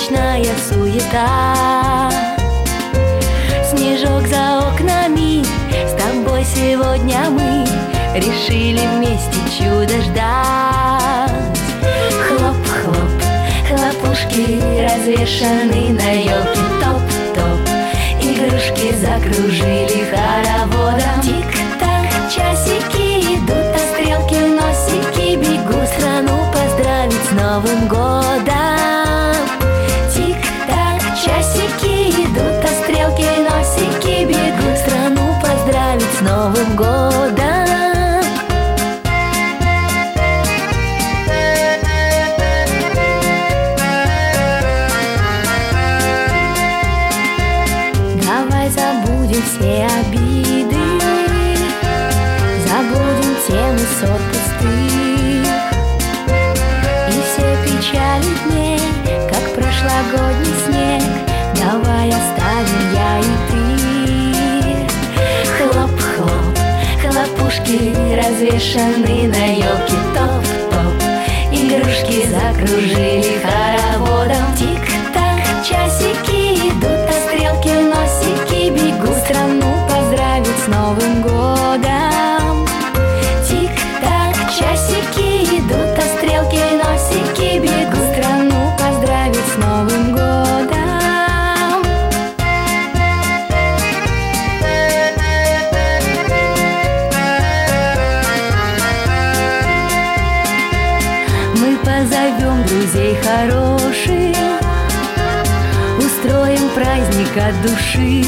праздничная суета. Снежок за окнами, с тобой сегодня мы решили вместе чудо ждать. Хлоп-хлоп, хлопушки развешаны на елке. Топ-топ, игрушки закружили хороводом. Тик-так, часики идут, а стрелки носики бегут страну поздравить с Новым годом. Тик-так, часики идут, а стрелки носики бегут страну поздравить с Новым годом. Давай забудем все обиды, забудем темы ссор пустых и все печали дней, как прошлогодний снег. Давай оставим я и ты. Хлоп-хлоп, хлопушки развешаны на елке. Топ-топ, игрушки закружили хороводом. Тик-так, часики идут, а стрелки носики бегут страну поздравить с Новым годом. Тик-так, часики идут, а стрелки носики бегут страну поздравить с Новым годом. Мы позовем друзей хороших, устроим праздник от души.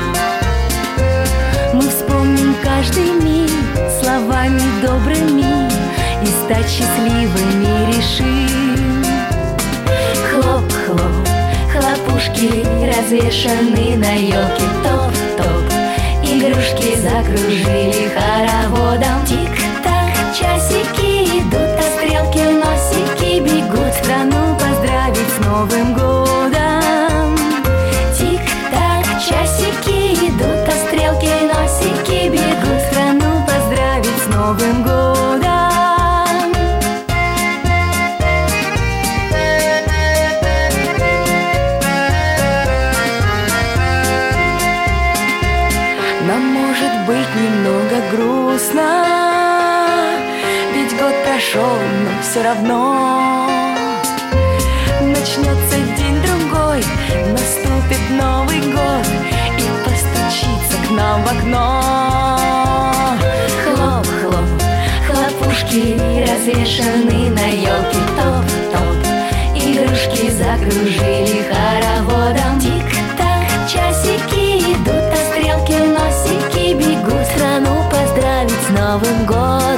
Мы вспомним каждый миг словами добрыми и стать счастливыми решим. Хлоп-хлоп, хлопушки развешаны на елке. Топ-топ, игрушки закружили хороводом. Тик-так, часики идут, а стрелки носики бегут страну поздравить с Новым годом. Тик-так, часики идут, а стрелки носики бегут страну поздравить с Новым годом. Нам может быть немного грустно, ведь год прошел, но все равно начнется день-другой, наступит Новый год и постучится к нам в окно. Хлоп-хлоп, хлопушки развешаны на елке. Топ-топ, игрушки закружили хороводом. Тик-так, часики идут, а стрелки носики бегут страну поздравить с Новым годом.